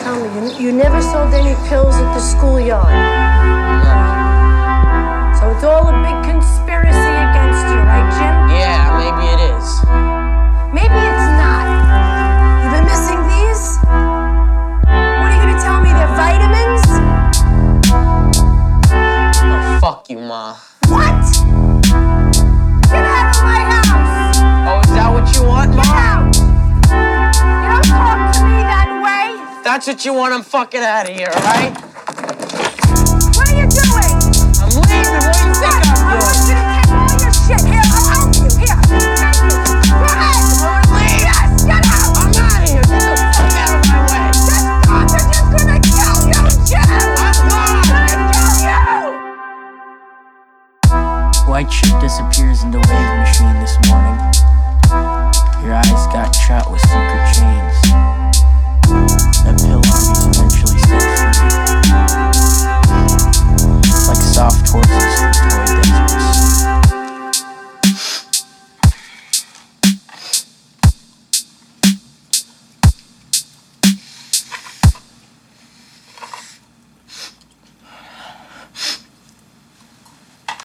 Tell me, you never sold any pills at the schoolyard? No. So it's all a big conspiracy against you, right, Jim? Yeah, maybe it is. Maybe it's not. You've been missing these? What are you gonna tell me, they're vitamins? Oh, fuck you, Ma. What? Get out of my house! Oh, is that what you want, Ma? Get out! You don't talk to me that way! That's what you want, I'm fucking out of here, alright? What are you doing? I'm leaving, what do you think I'm I want doing? you to take all your shit. Here, I'll help you. Here, take it. Go ahead. Leave us. Get out. I'm out of here, get the fuck out of my way. Just stop it. It's gonna kill you, Jim. I'm gone. It's gonna kill you. White shit disappears into waves.